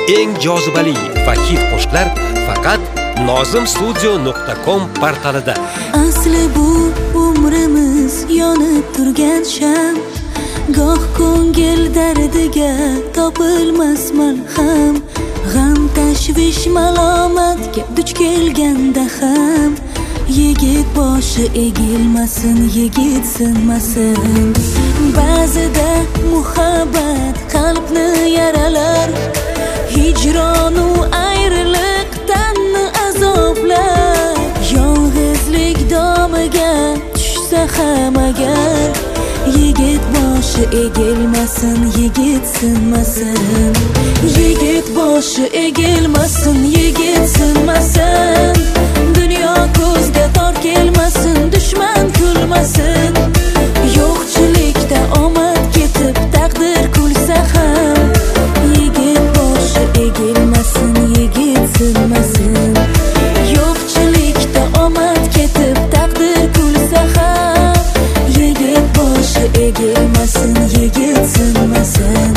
eng jozibali va hit qo'shiqlar faqat nozimstudio.com portalida. Asli bu umrimiz yonib turgan sham, goh ko'ngil dardiga topilmas malham, g'am tashvish malomatga duch kelganda ham yigit boshi egilmasin, yigit sinmasin. Ba'zida muhabbat qalbni yaralar, hijronu ayriliq tanni azoblar. Yolg'izlik domiga tushsa ham agar, yigit boshi egilmasin, yigit sinmasin. Yigit boshi egilmasin, yigit sinmasin. Dunyo ko'zga tor kelmasin, dushman kulmasin. Yo'qchilikda omad ketib taqdir kulsa ham, yigit boshi egilmasin, yigit sinmasin. Yo'qchilikda omad ketib taqdir kulsa ham, yigit boshi egilmasin, yigit sinmasin.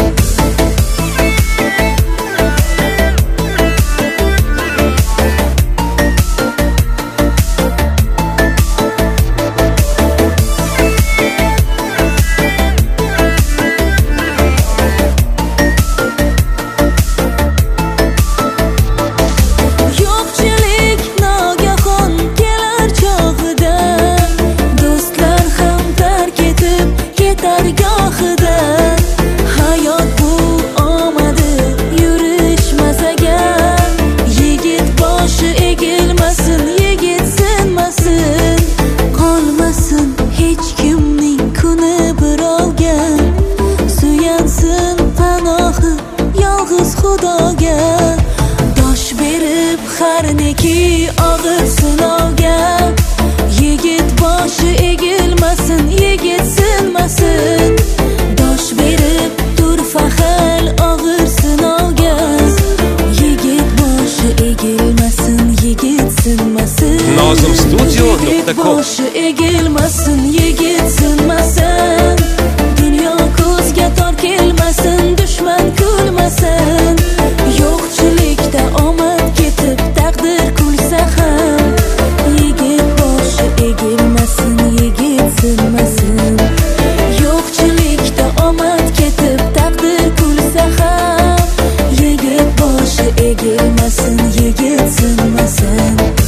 Xudoga dosh berib har neki og'ir sinovga, yigit boshi egilmasin, yigit sinmasin. Dosh berib tur fahal og'ir sinovga, yigit boshi egilmasin, yigit sinmasin. nozimstudio.com boshi egilmasin, yigit sinmasin. Dunyo ko'zga tor kelmasin, dushman kulmasin. Yo'qchilikda omad ketib taqdir kulsa ham, yigit boshi egilmasin, yigit sinmasin. Yo'qchilikda omad ketib taqdir kulsa ham, yigit boshi egilmasin, yigit sinmasin.